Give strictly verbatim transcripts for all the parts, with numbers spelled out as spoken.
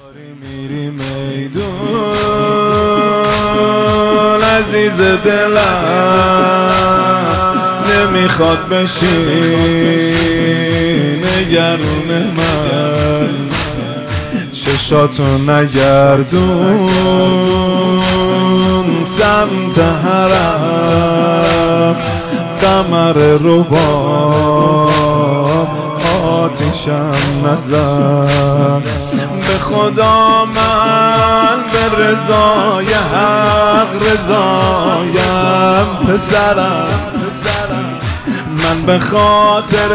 میری میدون عزیز دلم نمیخواد بشی نگرون من چشاتو نگردون سمت حرم قمر رباب آتیشم نزن به خدا من به رضای حق رضایم پسرم من به خاطر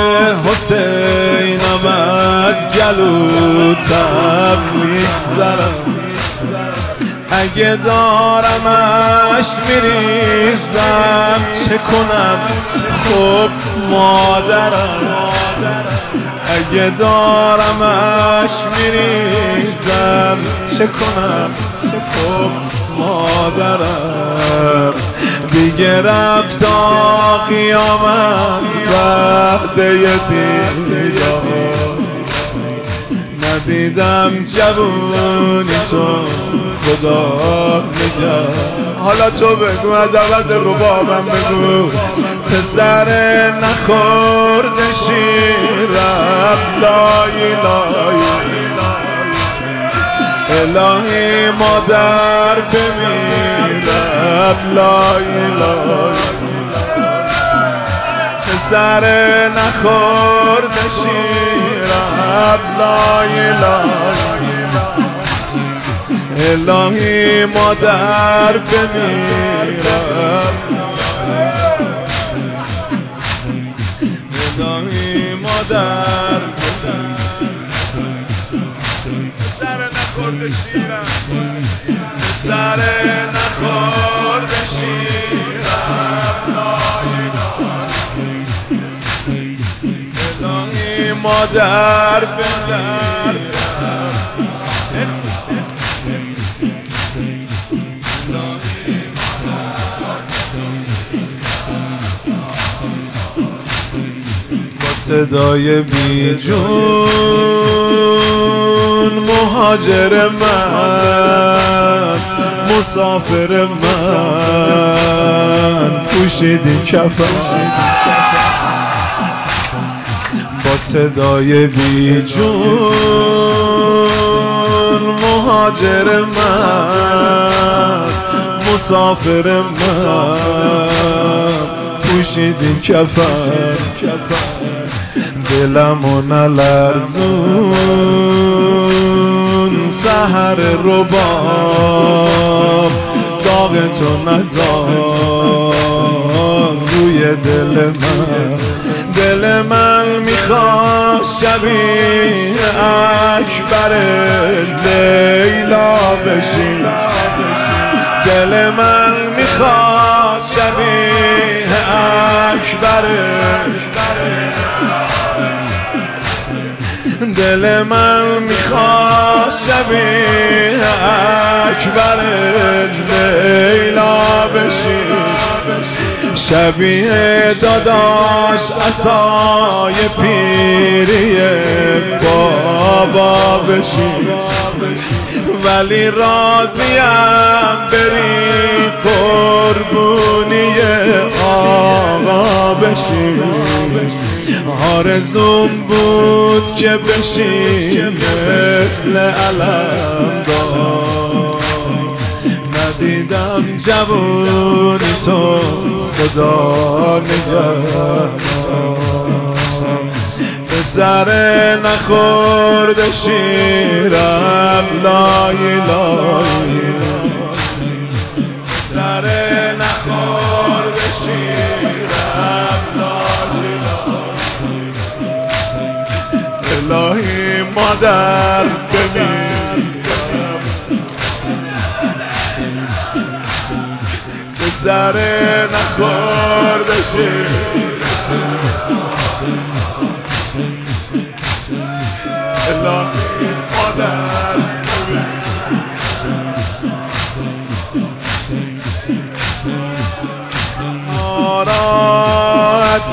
حسینم از گلوتم میگذرم اگه دارم عشق میریزم چه کنم خب مادرم اگه دارم عشق میریزم چه کنم خب مادرم دیگه رفت تا قیامت وعده دیدار ندیدم جوونی تو خدا نگه حالا تو بگو از عوض ربابم بگو پسر نخورده شیرم لای لای الهی مادر بمیرم لای لای پسر نخورده شیرم لای لای الهی مادر بمیرم الهی مادر پسر نخورده شیرم پسر نخورده شیرم لای لای الهی مادر بمیرم صدای بی جون مهاجر من مسافر من پوشیدی کفن با صدای بی جون مهاجر من مسافر من پوشیدی کفن دلمو نلرزون سحر رباب داغ تو نزار روی دل من دل من میخواد شبیه اکبر لیلا بشی دل من میخواد شبیه اکبر دل من میخواد شبیه اکبر لیلا بشی شبیه داداش عصای پیری بابا بشی ولی راضیم بری قربونی آقا بشی آرزوم بود که بشی مثل علمدار ندیدم جوونی تو خدا نگهدار پسر نخورده شیرم لای لای پسر نخورده شیرم لای لای الهی مادر بمیرم پسر نخورده شیرم الهی مادر آرات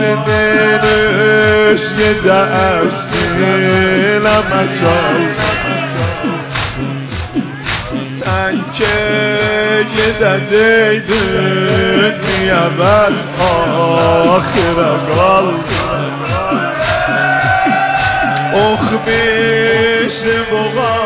دلش یه دستی نمچال دجي دنيا بس آخر قلب أخ بيش بغا